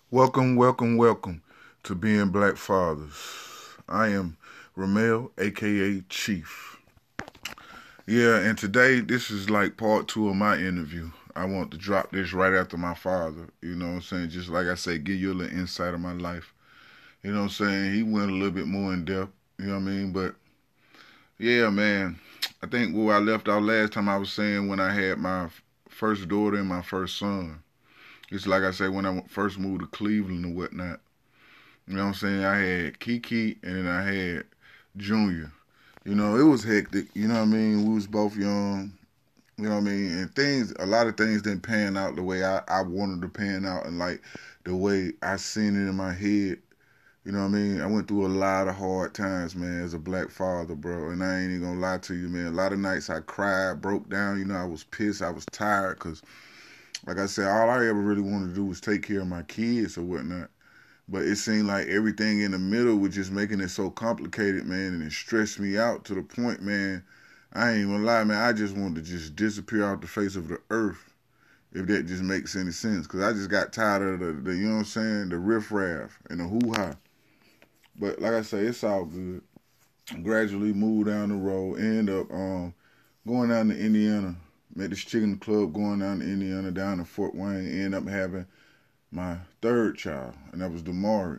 Welcome, welcome, welcome to Being Black Fathers. I am Ramel, aka Chief. Yeah, and today this is like part two of my interview. I want to drop this right after my father. You know what I'm saying? Just like I say, give you a little insight of my life. You know what I'm saying? He went a little bit more in depth. You know what I mean? But yeah, man. I think where I left out last time I was saying when I had my first daughter and my first son. It's like I say when I first moved to Cleveland and whatnot. You know what I'm saying? I had Kiki and then I had Junior. You know, it was hectic. You know what I mean? We was both young. You know what I mean? And a lot of things didn't pan out the way I wanted to pan out and like the way I seen it in my head. You know what I mean? I went through a lot of hard times, man, as a black father, bro. And I ain't even gonna lie to you, man. A lot of nights I cried, broke down. You know, I was pissed. I was tired because, like I said, all I ever really wanted to do was take care of my kids or whatnot. But it seemed like everything in the middle was just making it so complicated, man, and it stressed me out to the point, man. I ain't even lie, man. I just wanted to just disappear off the face of the earth, if that just makes any sense. Because I just got tired of the you know what I'm saying, the riffraff and the hoo-ha. But like I say, it's all good. Gradually moved down the road, end up going down to Indiana. Met this chick in the club going down to Indiana, down to Fort Wayne. End up having my third child, and that was Damari.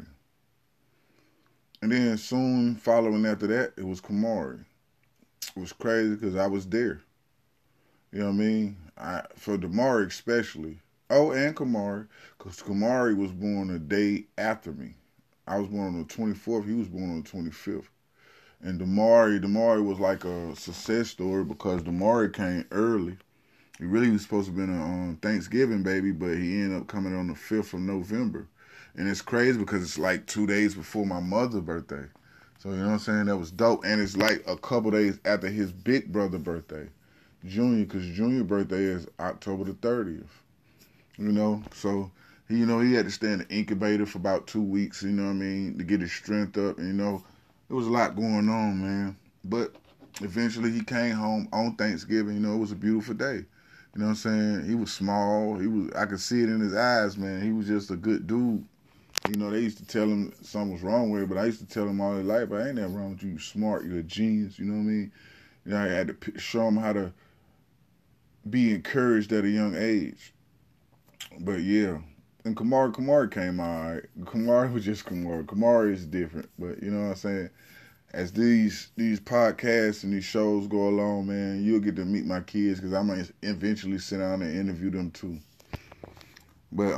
And then soon following after that, it was Kamari. It was crazy because I was there. You know what I mean? For Damari especially. Oh, and Kamari, because Kamari was born a day after me. I was born on the 24th. He was born on the 25th. And Damari was like a success story because Damari came early. He really was supposed to have been a Thanksgiving baby, but he ended up coming on the 5th of November. And it's crazy because it's like 2 days before my mother's birthday. So, you know what I'm saying? That was dope. And it's like a couple days after his big brother birthday, Junior, because Junior's birthday is October the 30th. You know, so, he had to stay in the incubator for about 2 weeks, you know what I mean, to get his strength up. And, there was a lot going on, man. But eventually he came home on Thanksgiving. It was a beautiful day. You know what I'm saying? He was small. I could see it in his eyes, man. He was just a good dude. They used to tell him something was wrong with him, but I used to tell him all his life, I ain't nothing wrong with you. You're smart. You're a genius. You know what I mean? I had to show him how to be encouraged at a young age. But yeah. And Kamari came all right. Kamari was just Kamari. Kamari is different. But you know what I'm saying? As these podcasts and these shows go along, man, you'll get to meet my kids because I'm gonna eventually sit down and interview them too. But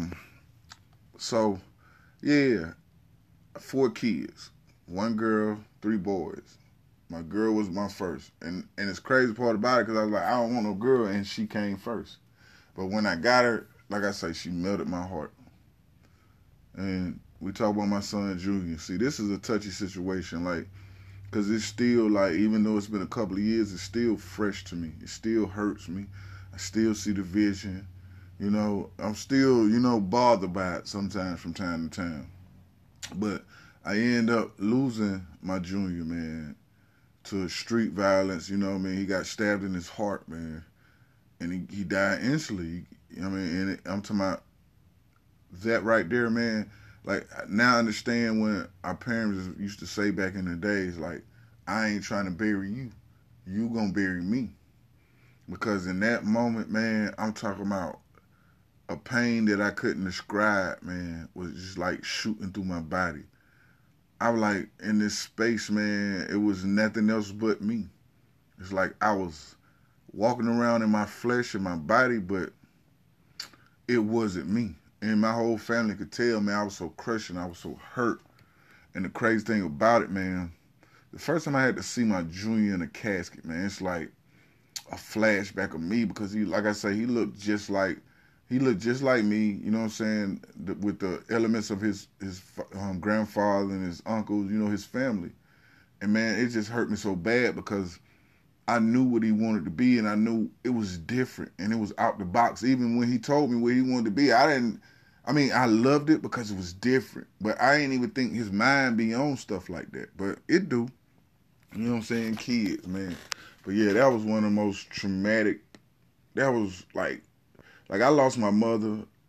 so yeah, 4 kids, 1 girl, 3 boys. My girl was my first, and it's crazy part about it because I was like, I don't want no girl, and she came first. But when I got her, like I say, she melted my heart. And we talk about my son Junior. See, this is a touchy situation, like, because it's still like, even though it's been a couple of years, it's still fresh to me. It still hurts me. I still see the vision. I'm still, bothered by it sometimes from time to time. But I end up losing my Junior, man, to street violence. You know what I mean? He got stabbed in his heart, man, and he died instantly. You know what I mean? And I'm talking about that right there, man. Like, now I understand when our parents used to say back in the days, like, I ain't trying to bury you. You gonna bury me. Because in that moment, man, I'm talking about a pain that I couldn't describe, man, was just like shooting through my body. I was like, in this space, man, it was nothing else but me. It's like I was walking around in my flesh and my body, but it wasn't me. And my whole family could tell, man, I was so crushed and I was so hurt. And the crazy thing about it, man, the first time I had to see my Junior in a casket, man, it's like a flashback of me because like I say, he looked just like me. You know what I'm saying? With the elements of his grandfather and his uncles, his family. And man, it just hurt me so bad because I knew what he wanted to be, and I knew it was different, and it was out the box. Even when he told me what he wanted to be, I loved it because it was different, but I ain't even think his mind be on stuff like that. But it do. You know what I'm saying? Kids, man. But yeah, that was one of the most traumatic. That was like I lost my mother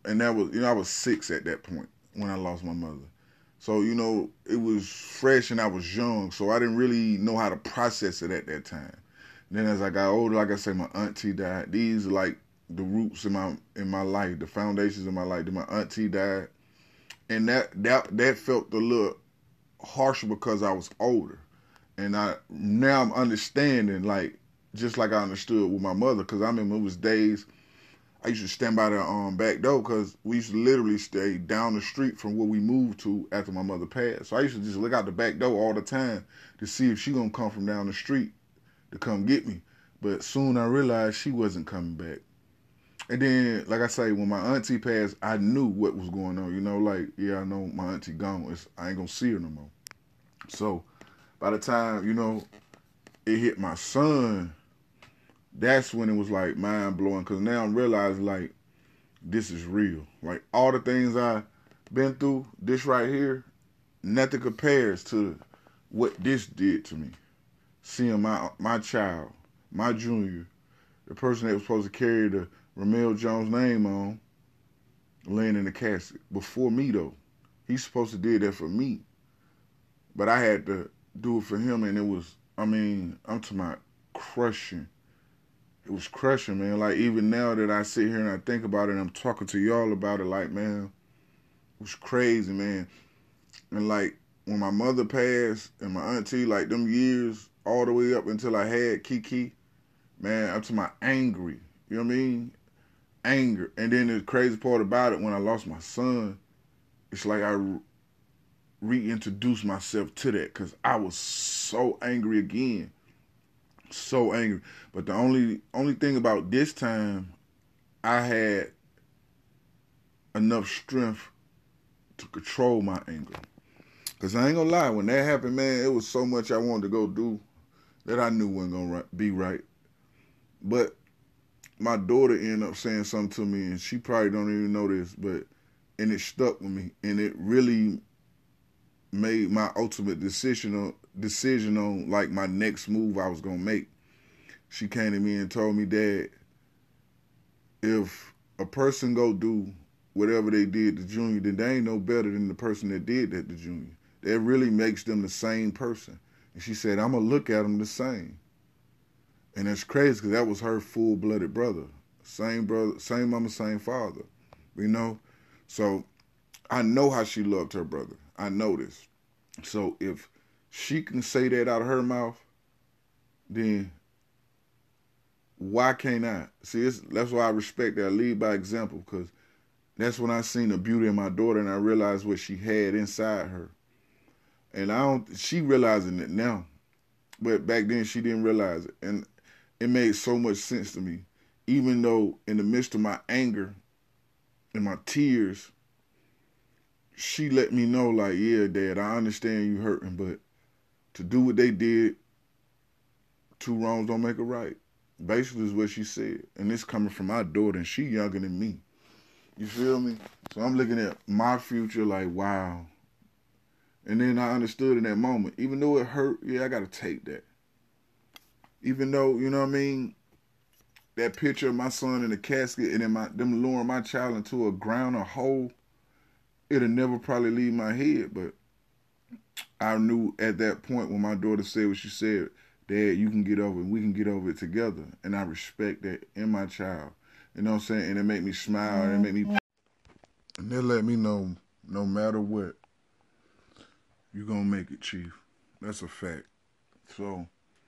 And that was, I was 6 at that point when I lost my mother. So, it was fresh and I was young, so I didn't really know how to process it at that time. And then as I got older, like I said, my auntie died. These are like the roots in my life, the foundations of my life. Then my auntie died. And that felt a little harsher because I was older. And now I'm understanding, like, just like I understood with my mother, because I remember it was days I used to stand by the back door because we used to literally stay down the street from where we moved to after my mother passed. So I used to just look out the back door all the time to see if she gonna come from down the street to come get me. But soon I realized she wasn't coming back. And then, like I say, when my auntie passed, I knew what was going on. Like, yeah, I know my auntie gone. I ain't gonna see her no more. So by the time, it hit my son, that's when it was like mind blowing, because now I'm realizing, like, this is real. Like, all the things I've been through, this right here, nothing compares to what this did to me. Seeing my child, my junior, the person that was supposed to carry the Romel Jones name on, laying in the casket. Before me, though. He's supposed to do that for me. But I had to do it for him, and it was, I'm talking about crushing. It was crushing, man. Like, even now that I sit here and I think about it and I'm talking to y'all about it, like, man, it was crazy, man. And, like, when my mother passed and my auntie, like, them years all the way up until I had Kiki, man, I'm talking about angry. You know what I mean? Anger. And then the crazy part about it, when I lost my son, it's like I reintroduced myself to that because I was so angry again. So angry. But the only thing about this time, I had enough strength to control my anger. Because I ain't gonna lie, when that happened, man, it was so much I wanted to go do that I knew wasn't gonna be right. But my daughter ended up saying something to me, and she probably don't even know this, and it stuck with me, and it really made my ultimate decision on like my next move I was gonna make. She came to me and told me, Dad, if a person go do whatever they did to Junior, then they ain't no better than the person that did that to Junior. That really makes them the same person. And she said, I'm gonna look at them the same. And that's crazy because that was her full-blooded brother. Same brother, same mama, same father. So I know how she loved her brother. I know this. So if she can say that out of her mouth, then why can't I? See, that's why I respect that. I lead by example, because that's when I seen the beauty in my daughter and I realized what she had inside her. And she realizing it now. But back then she didn't realize it. And it made so much sense to me. Even though in the midst of my anger and my tears, she let me know, like, yeah, Dad, I understand you hurting, but to do what they did, 2 wrongs don't make a right. Basically is what she said. And this coming from my daughter, and she younger than me. You feel me? So I'm looking at my future like, wow. And then I understood in that moment, even though it hurt, yeah, I got to take that. Even though, you know what I mean, that picture of my son in the casket and then them luring my child into a ground, a hole, it'll never probably leave my head. But I knew at that point when my daughter said what she said, Dad, you can get over it. We can get over it together. And I respect that in my child. You know what I'm saying? And it made me smile. And they let me know, no matter what, you're going to make it, Chief. That's a fact. So,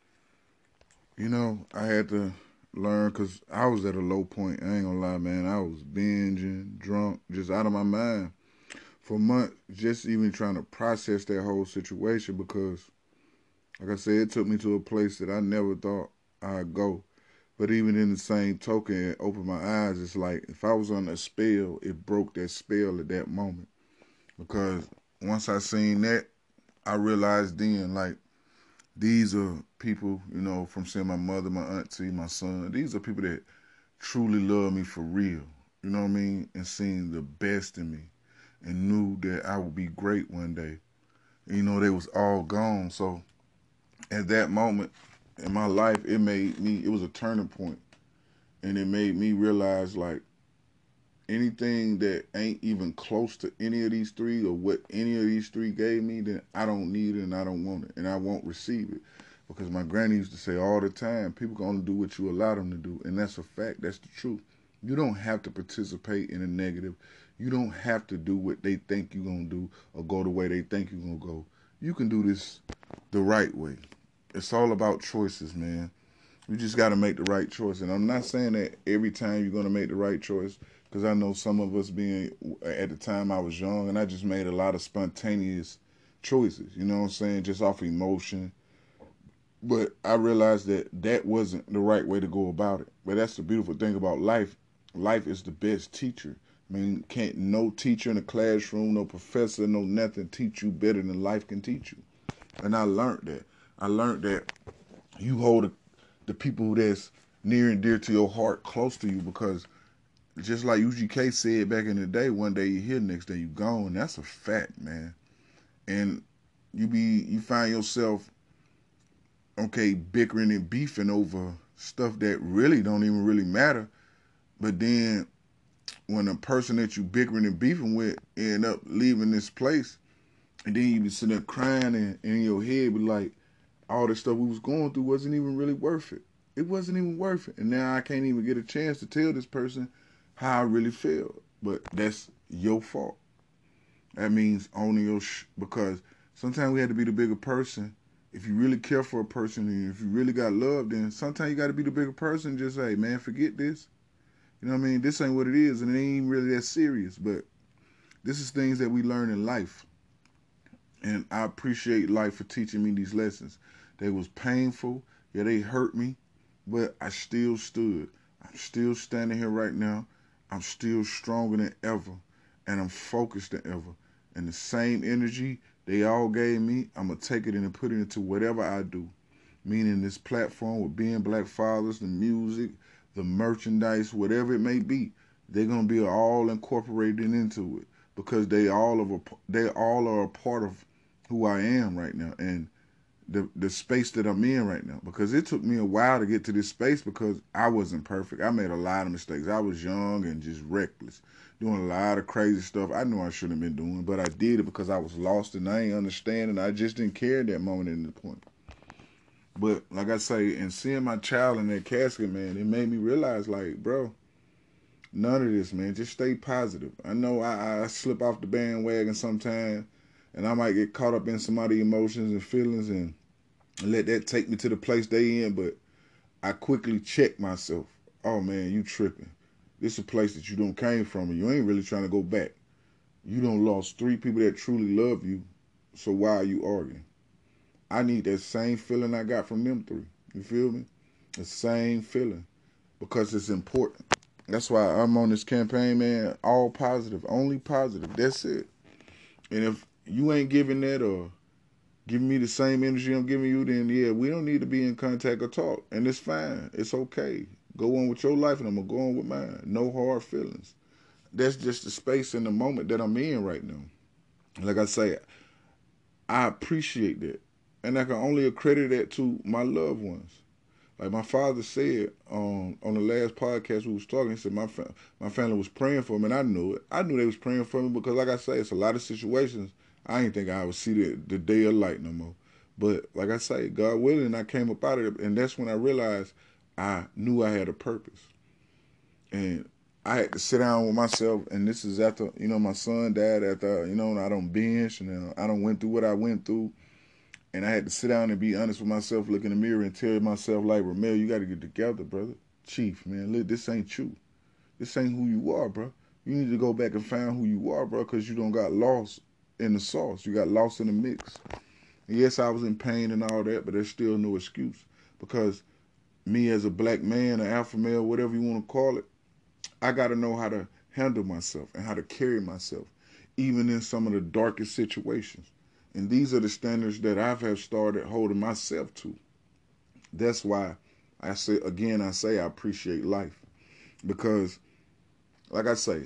I had to learn, because I was at a low point. I ain't going to lie, man. I was binging, drunk, just out of my mind for months, just even trying to process that whole situation, because like I said, it took me to a place that I never thought I'd go. But even in the same token, it opened my eyes. It's like if I was on a spell, it broke that spell at that moment. Because once I seen that, I realized then, like, these are people, from seeing my mother, my auntie, my son. These are people that truly love me for real. You know what I mean? And seeing the best in me. And knew that I would be great one day. They was all gone. So at that moment in my life, it was a turning point. And it made me realize, like, anything that ain't even close to any of these three or what any of these three gave me, then I don't need it and I don't want it and I won't receive it. Because my granny used to say all the time, people can only do what you allow them to do. And that's a fact. That's the truth. You don't have to participate in a negative. You don't have to do what they think you're going to do or go the way they think you're going to go. You can do this the right way. It's all about choices, man. You just got to make the right choice. And I'm not saying that every time you're going to make the right choice, because I know some of us being, at the time I was young, and I just made a lot of spontaneous choices, you know what I'm saying, just off emotion. But I realized that that wasn't the right way to go about it. But that's the beautiful thing about life. Life is the best teacher. I mean, can't no teacher in a classroom, no professor, no nothing teach you better than life can teach you. And I learned that. I learned that you hold the people that's near and dear to your heart close to you, because just like UGK said back in the day, one day you're here, next day you're gone. That's a fact, man. And you find yourself, okay, bickering and beefing over stuff that really don't even really matter. But then when a person that you bickering and beefing with end up leaving this place, and then you be sitting there crying and in your head be like, all the stuff we was going through wasn't even really worth it. It wasn't even worth it. And now I can't even get a chance to tell this person how I really feel. But that's your fault. That means owning your because sometimes we have to be the bigger person. If you really care for a person and if you really got love, then sometimes you got to be the bigger person and just say, man, forget this. You know what I mean? This ain't what it is, and it ain't really that serious. But this is things that we learn in life. And I appreciate life for teaching me these lessons. They was painful. Yeah, they hurt me, but I still stood. I'm still standing here right now. I'm still stronger than ever, and I'm focused than ever. And the same energy they all gave me, I'm going to take it and put it into whatever I do. Meaning this platform with Being Black Fathers, the music, the merchandise, whatever it may be, they're going to be all incorporated into it, because they all are a part of who I am right now and the space that I'm in right now. Because it took me a while to get to this space, because I wasn't perfect. I made a lot of mistakes. I was young and just reckless, doing a lot of crazy stuff I knew I shouldn't have been doing, but I did it because I was lost and I ain't understanding. I just didn't care at that moment in the point. But like I say, and seeing my child in that casket, man, it made me realize, like, bro, none of this, man. Just stay positive. I know I slip off the bandwagon sometimes, and I might get caught up in somebody's emotions and feelings and let that take me to the place they in, but I quickly check myself. Oh, man, you tripping. This is a place that you don't came from, and you ain't really trying to go back. You done lost 3 people that truly love you, so why are you arguing? I need that same feeling I got from them 3. You feel me? The same feeling, because it's important. That's why I'm on this campaign, man. All positive, only positive. That's it. And if you ain't giving that or giving me the same energy I'm giving you, then yeah, we don't need to be in contact or talk. And it's fine. It's okay. Go on with your life and I'm going to go on with mine. No hard feelings. That's just the space and the moment that I'm in right now. Like I say, I appreciate that. And I can only accredit that to my loved ones. Like my father said on the last podcast we was talking, he said my family was praying for me, and I knew it. I knew they was praying for me because, like I say, it's a lot of situations I didn't think I would see the day of light no more. But like I say, God willing, I came up out of it, and that's when I realized I knew I had a purpose. And I had to sit down with myself, and this is after, my son died, after, I done binged, and I done went through what I went through. And I had to sit down and be honest with myself, look in the mirror and tell myself, like, Ramel, you got to get together, brother. Chief, man, look, this ain't you. This ain't who you are, bro. You need to go back and find who you are, bro, because you don't got lost in the sauce. You got lost in the mix. And yes, I was in pain and all that, but there's still no excuse. Because me as a black man, an alpha male, whatever you want to call it, I got to know how to handle myself and how to carry myself, even in some of the darkest situations. And these are the standards that I have started holding myself to. That's why I say I appreciate life. Because, like I say,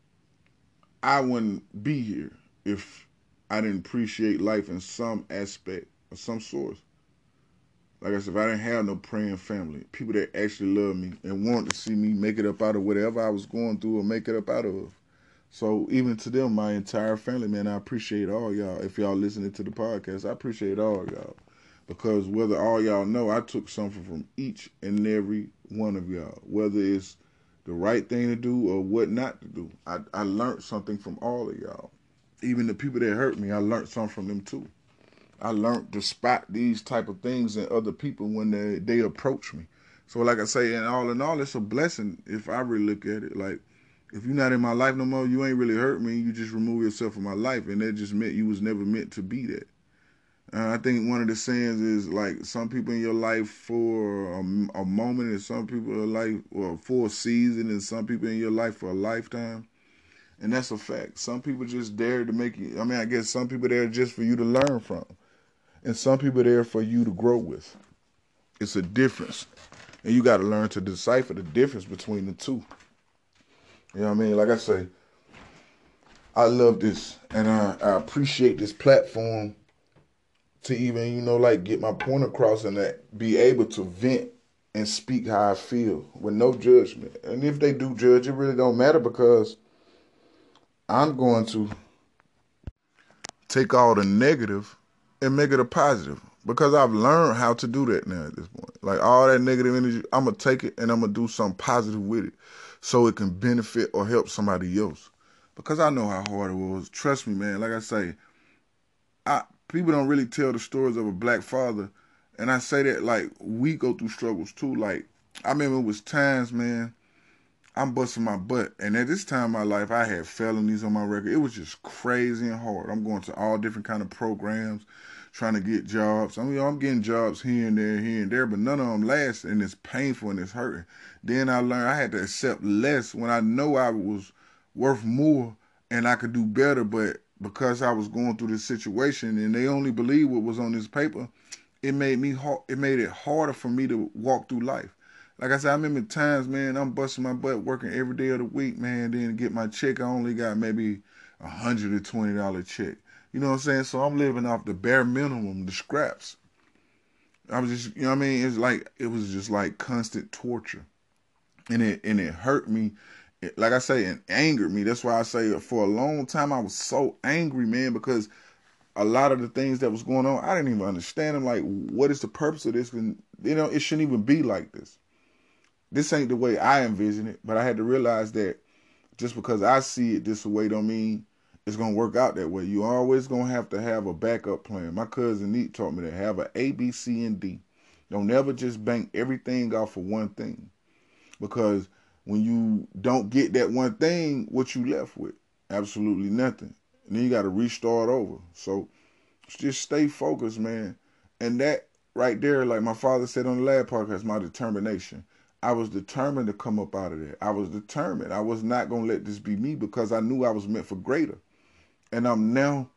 I wouldn't be here if I didn't appreciate life in some aspect or some source. Like I said, if I didn't have no praying family, people that actually love me and want to see me make it up out of whatever I was going through or make it up out of. So even to them, my entire family, man, I appreciate all y'all. If y'all listening to the podcast, I appreciate all y'all. Because whether all y'all know, I took something from each and every one of y'all. Whether it's the right thing to do or what not to do. I learned something from all of y'all. Even the people that hurt me, I learned something from them too. I learned to spot these type of things in other people when they approach me. So like I say, in all, it's a blessing if I really look at it. Like, if you're not in my life no more, you ain't really hurt me. You just remove yourself from my life, and that just meant you was never meant to be that. I think one of the sayings is like some people in your life for a moment, and some people are like or for a season, and some people in your life for a lifetime. And that's a fact. Some people just there to make you. I mean, I guess some people there just for you to learn from, and some people there for you to grow with. It's a difference, and you got to learn to decipher the difference between the two. You know what I mean? Like I say, I love this, and I appreciate this platform to even, like get my point across and that be able to vent and speak how I feel with no judgment. And if they do judge, it really don't matter because I'm going to take all the negative and make it a positive because I've learned how to do that now at this point. Like all that negative energy, I'm going to take it and I'm going to do something positive with it so it can benefit or help somebody else. Because I know how hard it was. Trust me, man. Like I say, people don't really tell the stories of a black father. And I say that like we go through struggles too. Like I remember it was times, man, I'm busting my butt. And at this time in my life, I had felonies on my record. It was just crazy and hard. I'm going to all different kind of programs, trying to get jobs. I mean, I'm getting jobs here and there, but none of them last, and it's painful and it's hurting. Then I learned I had to accept less when I know I was worth more and I could do better, but because I was going through this situation and they only believed what was on this paper, it made it harder for me to walk through life. Like I said, I remember times, man, I'm busting my butt working every day of the week, man. Then to get my check, I only got maybe $120 check. You know what I'm saying? So I'm living off the bare minimum, the scraps. I was just, what I mean? It was just like constant torture, and it hurt me. Like I say, it angered me. That's why I say for a long time I was so angry, man, because a lot of the things that was going on, I didn't even understand them. Like, what is the purpose of this? And it shouldn't even be like this. This ain't the way I envision it, but I had to realize that just because I see it this way don't mean it's gonna work out that way. You always gonna have to have a backup plan. My cousin Neat taught me to have a A, B, C, and D. Don't never just bank everything off of one thing. Because when you don't get that one thing, what you left with? Absolutely nothing. And then you gotta restart over. So just stay focused, man. And that right there, like my father said on the last podcast, my determination. I was determined to come up out of there. I was determined. I was not going to let this be me because I knew I was meant for greater. And I'm now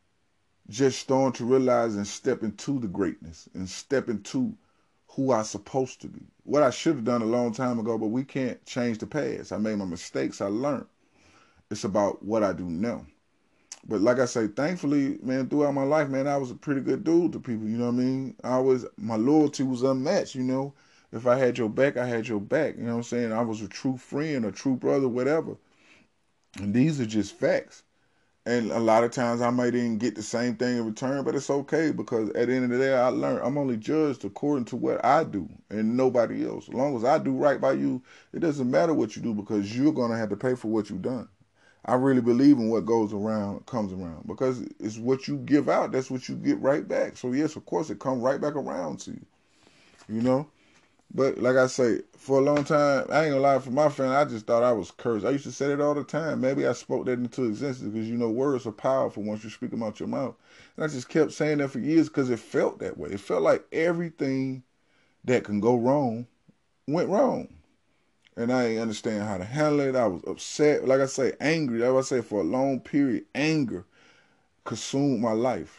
just starting to realize and step into the greatness and step into who I'm supposed to be. What I should have done a long time ago, but we can't change the past. I made my mistakes. I learned. It's about what I do now. But like I say, thankfully, man, throughout my life, man, I was a pretty good dude to people. You know what I mean? My loyalty was unmatched, If I had your back, I had your back. You know what I'm saying? I was a true friend, a true brother, whatever. And these are just facts. And a lot of times I might even get the same thing in return, but it's okay because at the end of the day, I learned I'm only judged according to what I do and nobody else. As long as I do right by you, it doesn't matter what you do because you're going to have to pay for what you've done. I really believe in what goes around comes around because it's what you give out, that's what you get right back. So yes, of course, it comes right back around to you. But like I say, for a long time, I ain't gonna lie, for my family, I just thought I was cursed. I used to say it all the time. Maybe I spoke that into existence because words are powerful once you speak them out your mouth. And I just kept saying that for years because it felt that way. It felt like everything that can go wrong went wrong. And I didn't understand how to handle it. I was upset. Like I say, angry. Like I say, for a long period, anger consumed my life.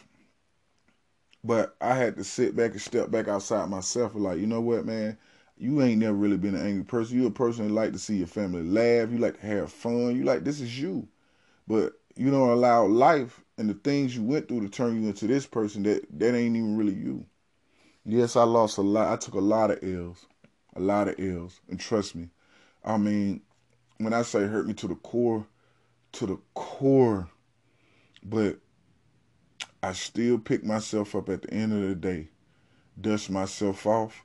But I had to sit back and step back outside myself and like, you know what, man? You ain't never really been an angry person. You're a person that like to see your family laugh. You like to have fun. You like, this is you. But you don't allow life and the things you went through to turn you into this person that ain't even really you. Yes, I lost a lot. I took a lot of L's. A lot of L's. And trust me, I mean, when I say hurt me to the core, but I still pick myself up at the end of the day, dust myself off,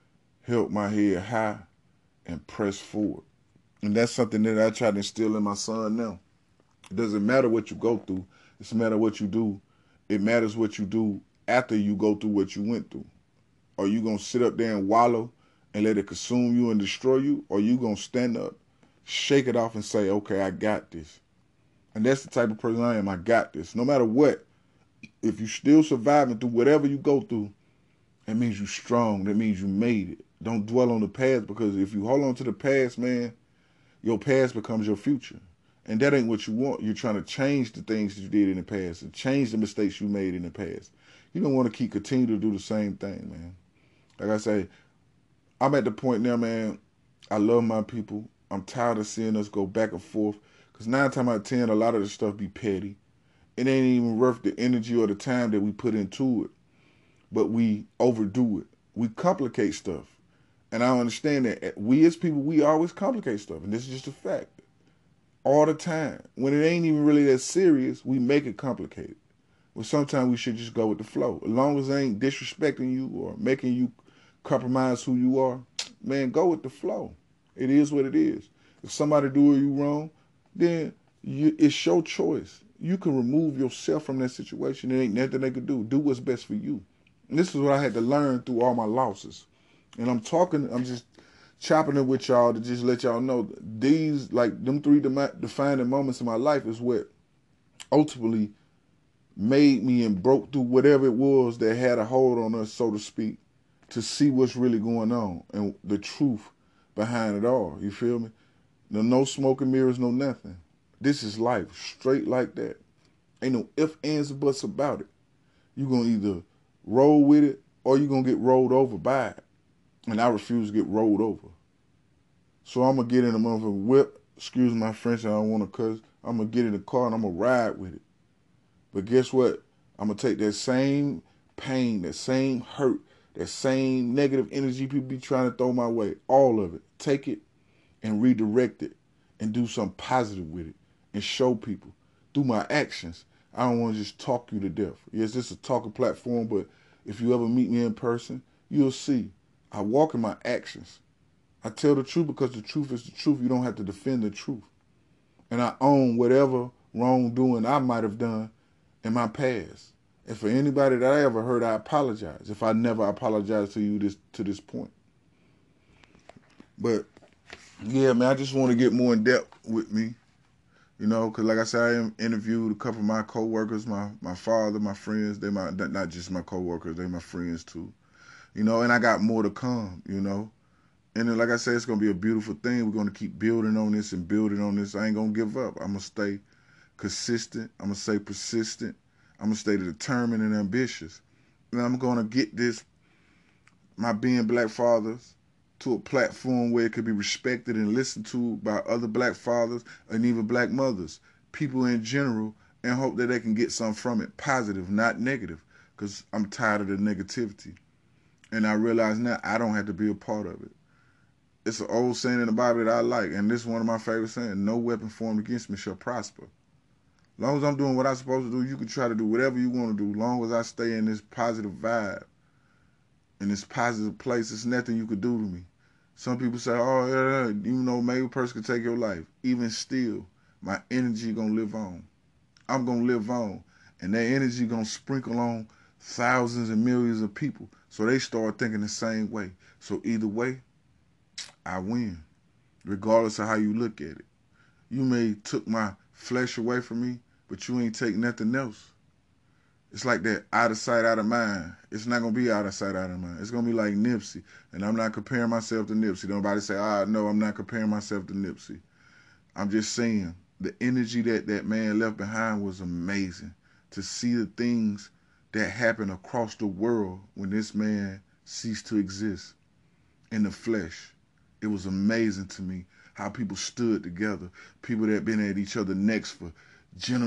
held my head high, and press forward. And that's something that I try to instill in my son now. It doesn't matter what you go through. It doesn't matter what you do. It matters what you do after you go through what you went through. Are you going to sit up there and wallow and let it consume you and destroy you? Or are you going to stand up, shake it off and say, okay, I got this. And that's the type of person I am. I got this. No matter what, if you're still surviving through whatever you go through, that means you're strong. That means you made it. Don't dwell on the past, because if you hold on to the past, man, your past becomes your future. And that ain't what you want. You're trying to change the things that you did in the past and change the mistakes you made in the past. You don't want to continue to do the same thing, man. Like I say, I'm at the point now, man, I love my people. I'm tired of seeing us go back and forth. Because 9 times out of 10, a lot of the stuff be petty. It ain't even worth the energy or the time that we put into it. But we overdo it. We complicate stuff. And I understand that we as people, we always complicate stuff. And this is just a fact. All the time. When it ain't even really that serious, we make it complicated. Well, sometimes we should just go with the flow. As long as it ain't disrespecting you or making you compromise who you are, man, go with the flow. It is what it is. If somebody do you wrong, then it's your choice. You can remove yourself from that situation. There ain't nothing they could do. Do what's best for you. And this is what I had to learn through all my losses. And I'm just chopping it with y'all to just let y'all know these, like them 3 defining moments in my life is what ultimately made me and broke through whatever it was that had a hold on us, so to speak, to see what's really going on and the truth behind it all. You feel me? No smoke and mirrors, no nothing. This is life, straight like that. Ain't no ifs, ands, or buts about it. You're going to either roll with it or you're going to get rolled over by it. And I refuse to get rolled over. So I'm going to get in a motherfucking whip. Excuse my French, I don't want to cuss. I'm going to get in the car and I'm going to ride with it. But guess what? I'm going to take that same pain, that same hurt, that same negative energy people be trying to throw my way, all of it. Take it and redirect it and do something positive with it and show people through my actions. I don't want to just talk you to death. Yes, this is a talking platform, but if you ever meet me in person, you'll see. I walk in my actions. I tell the truth because the truth is the truth. You don't have to defend the truth. And I own whatever wrongdoing I might have done in my past. And for anybody that I ever hurt, I apologize. If I never apologize to you to this point. But yeah, man, I just want to get more in depth with me. You know, because like I said, I interviewed a couple of my co-workers, my father, my friends. They not just my co-workers, they my friends too. You know, and I got more to come, you know. And then, like I said, it's going to be a beautiful thing. We're going to keep building on this and building on this. I ain't going to give up. I'm going to stay consistent. I'm going to stay persistent. I'm going to stay determined and ambitious. And I'm going to get my Being Black Fathers, to a platform where it could be respected and listened to by other black fathers and even black mothers, people in general, and hope that they can get something from it, positive, not negative, because I'm tired of the negativity. And I realize now I don't have to be a part of it. It's an old saying in the Bible that I like, and this is one of my favorite sayings: no weapon formed against me shall prosper. As long as I'm doing what I'm supposed to do, you can try to do whatever you want to do. As long as I stay in this positive vibe, in this positive place, there's nothing you could do to me. Some people say, oh, yeah, you know, maybe a person could take your life. Even still, my energy going to live on. I'm going to live on. And that energy going to sprinkle on thousands and millions of people. So they start thinking the same way. So either way, I win. Regardless of how you look at it. You may took my flesh away from me, but you ain't take nothing else. It's like that out of sight, out of mind. It's not going to be out of sight, out of mind. It's going to be like Nipsey. And I'm not comparing myself to Nipsey. Nobody say, no, I'm not comparing myself to Nipsey. I'm just saying the energy that man left behind was amazing. To see the things that happened across the world when this man ceased to exist in the flesh. It was amazing to me how people stood together. People that been at each other's necks for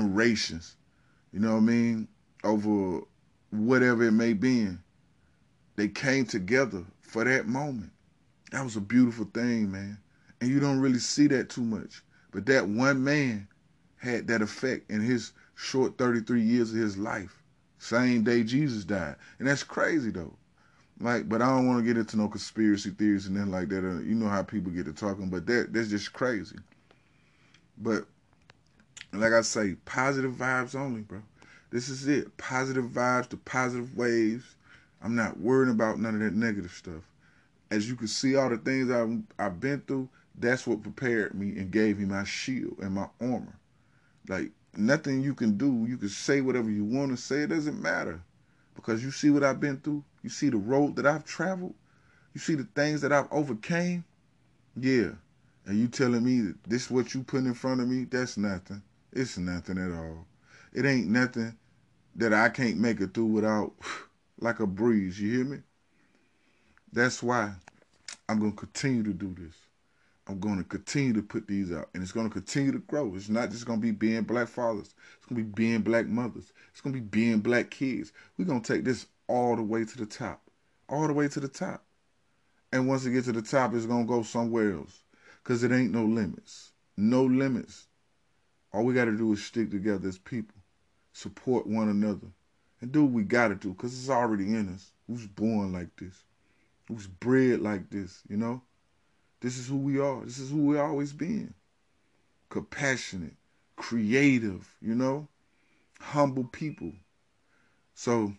generations. You know what I mean? Over whatever it may be. They came together for that moment. That was a beautiful thing, man. And you don't really see that too much. But that one man had that effect in his short 33 years of his life. Same day Jesus died. And that's crazy, though. Like, but I don't want to get into no conspiracy theories and nothing like that. You know how people get to talking, but that's just crazy. But like I say, positive vibes only, bro. This is it. Positive vibes to positive waves. I'm not worried about none of that negative stuff. As you can see, all the things I've been through, that's what prepared me and gave me my shield and my armor. Like, nothing you can do, you can say whatever you want to say, it doesn't matter. Because you see what I've been through, you see the road that I've traveled, you see the things that I've overcame, yeah. And you telling me that this what you put in front of me, that's nothing. It's nothing at all. It ain't nothing that I can't make it through without, like a breeze, you hear me? That's why I'm going to continue to do this. I'm going to continue to put these out. And it's going to continue to grow. It's not just going to be being black fathers. It's going to be being black mothers. It's going to be being black kids. We're going to take this all the way to the top. All the way to the top. And once it gets to the top, it's going to go somewhere else. Because it ain't no limits. No limits. All we got to do is stick together as people. Support one another. And do what we got to do. Because it's already in us. Who's born like this? Who's bred like this, you know? This is who we are. This is who we always been. Compassionate, creative, you know? Humble people. So,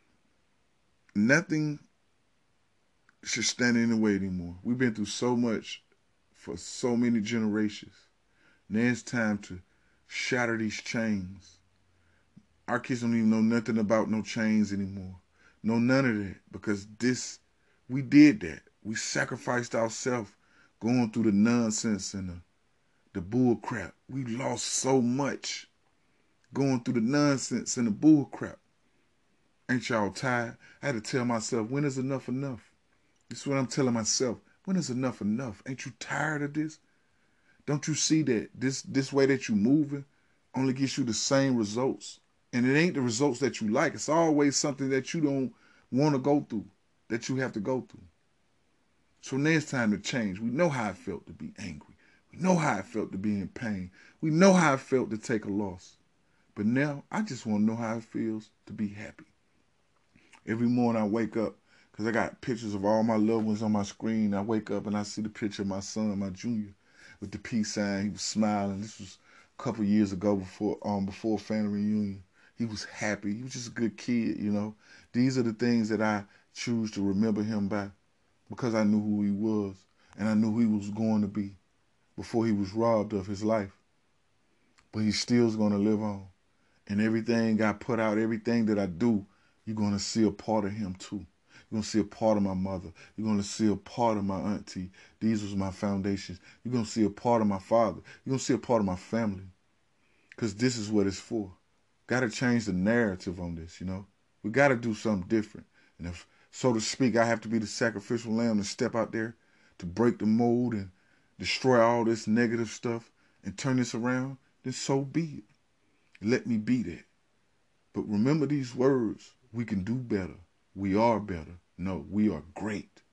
nothing should stand in the way anymore. We've been through so much for so many generations. Now it's time to shatter these chains. Our kids don't even know nothing about no chains anymore. No, none of that. Because we did that. We sacrificed ourselves going through the nonsense and the bull crap. We lost so much going through the nonsense and the bull crap. Ain't y'all tired? I had to tell myself, when is enough enough? This is what I'm telling myself. When is enough enough? Ain't you tired of this? Don't you see that this way that you moving only gets you the same results? And it ain't the results that you like. It's always something that you don't want to go through, that you have to go through. So now it's time to change. We know how it felt to be angry. We know how it felt to be in pain. We know how it felt to take a loss. But now I just want to know how it feels to be happy. Every morning I wake up, because I got pictures of all my loved ones on my screen. I wake up and I see the picture of my son, my junior, with the peace sign. He was smiling. This was a couple years ago before family reunion. He was happy. He was just a good kid, you know. These are the things that I choose to remember him by, because I knew who he was and I knew who he was going to be before he was robbed of his life. But he still's going to live on. And everything I put out, everything that I do, you're going to see a part of him too. You're going to see a part of my mother. You're going to see a part of my auntie. These was my foundations. You're going to see a part of my father. You're going to see a part of my family. Because this is what it's for. Got to change the narrative on this, you know. We got to do something different. And if, so to speak, I have to be the sacrificial lamb and step out there to break the mold and destroy all this negative stuff and turn this around, then so be it. Let me be that. But remember these words. We can do better. We are better. No, we are great.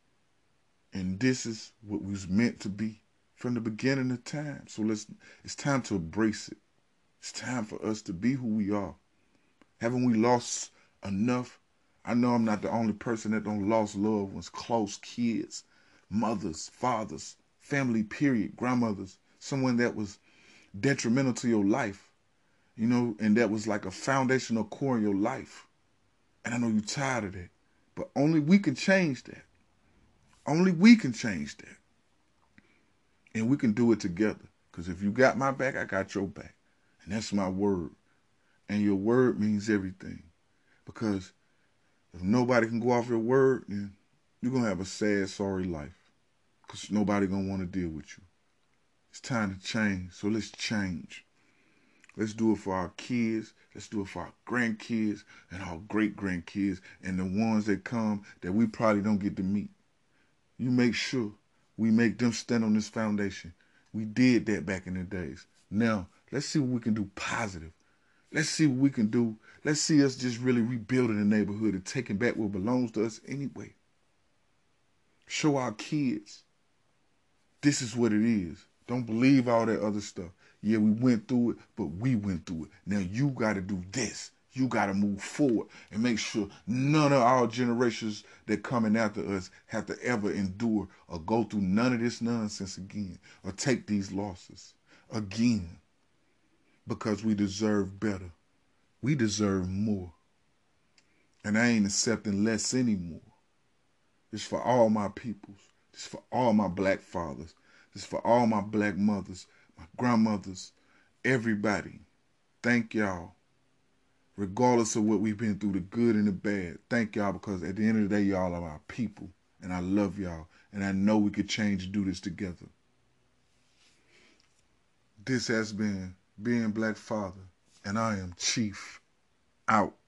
And this is what we was meant to be from the beginning of time. So it's time to embrace it. It's time for us to be who we are. Haven't we lost enough? I know I'm not the only person that don't lost loved ones, close kids, mothers, fathers, family, period, grandmothers, someone that was detrimental to your life, you know, and that was like a foundational core in your life. And I know you're tired of that. But only we can change that. Only we can change that. And we can do it together. Because if you got my back, I got your back. And that's my word. And your word means everything. Because if nobody can go off your word, then you're going to have a sad, sorry life. Because nobody going to want to deal with you. It's time to change. So let's change. Let's do it for our kids. Let's do it for our grandkids and our great-grandkids and the ones that come that we probably don't get to meet. You make sure we make them stand on this foundation. We did that back in the days. Now, let's see what we can do positive. Let's see what we can do. Let's see us just really rebuilding the neighborhood and taking back what belongs to us anyway. Show our kids this is what it is. Don't believe all that other stuff. Yeah, we went through it, but we went through it. Now you got to do this. You got to move forward and make sure none of our generations that coming after us have to ever endure or go through none of this nonsense again or take these losses again, because we deserve better. We deserve more. And I ain't accepting less anymore. It's for all my peoples. It's for all my black fathers. It's for all my black mothers, my grandmothers, everybody. Thank y'all. Regardless of what we've been through, the good and the bad. Thank y'all, because at the end of the day, y'all are our people. And I love y'all. And I know we could change and do this together. This has been Being Black Father. And I am Chief. Out.